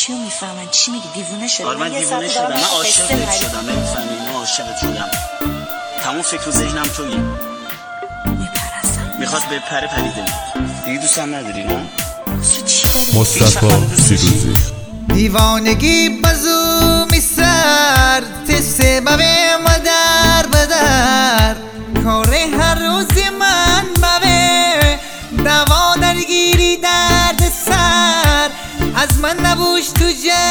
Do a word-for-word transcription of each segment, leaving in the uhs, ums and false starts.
چی میفهمن؟ چی میگی؟ دیوونه شدی؟ آره من دیوونه شدم، من عاشقت شدم، نمیفهمی؟ من عاشقت شدم، تمام فکر و ذهنم تویی. میپرستم میخواد بپره پریده دیگه. دوستم نداری نه؟ مصطفی فیروزی. دیوانگی بزو میسر سبب مدر بدر کار هر روز من بوه دوا درگیری درد سر از من نبوش تو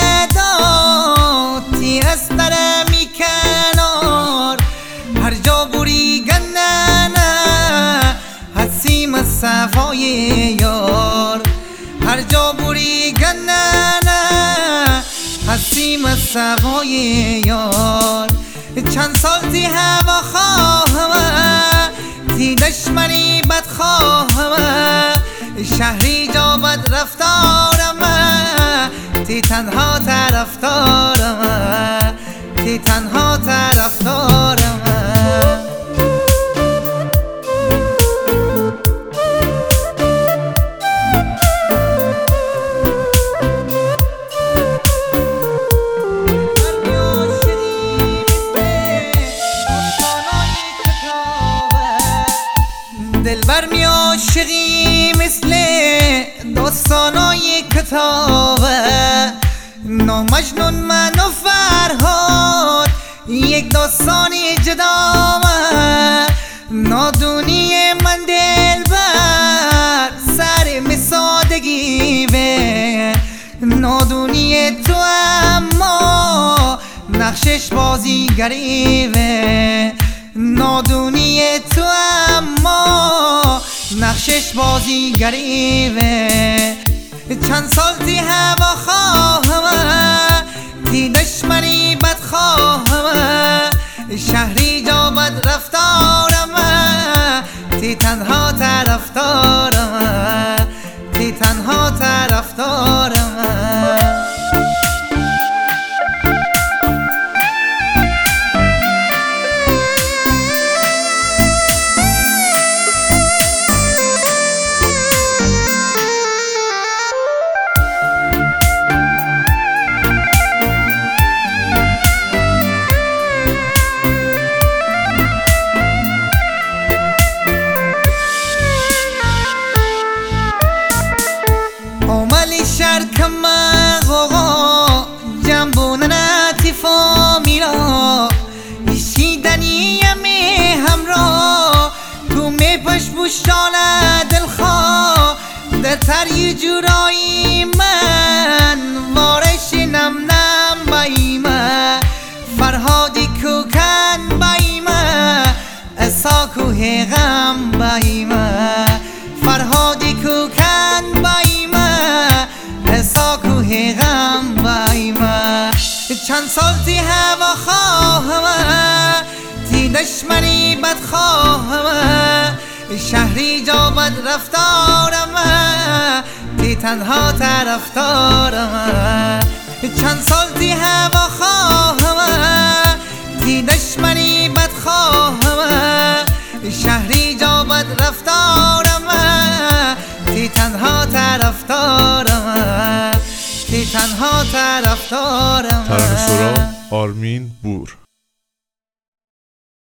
جدا تی از درمی کنار هر جا بوری گندنه حسیم از صفای یار هر جا بوری گندنه حسیم از صفای یار چند سال تی هوا خواهم تی دشمنی بد خواهم شهری جا بد رفتارم تی تنها طرفدارم تی تنها طرفدارم دلبر می عاشقی مثل داستانای کتابه نامجنون من و فرهاد یک داستانی جدامه نادونی من دلبر سر مسادگی به نادونی تو اما نقشش بازیگری به نادونی تو اما نقشش بازیگری چند سال تی هوا خواهم تی دشمنی بد خواهم شهری جا بد رفتارم تی تنها طرفدارم تی تنها طرفدارم شرکم غوغا جنبونن اتفا میرا ایشیدنیم همراه تو می پش بوشان دلخواه در تر یه جورایی من وارش نم نم بایمه فرهادی کوکن بایمه اسا کوه غم بایمه فرهادی کوکن بایمه اسا کوه غم بایمه چند سال تی هوا خواهم تی دشمنی بد خواهم شهری جا بد رفتارم تی تنها طرفدارم چند سال تی هوا خواهم تی دشمنی بد خواهم شهری جا بد رفتارم تی تنها طرفدارم تی تنها طرفدارم. ترانه‌سرا آرمین بور.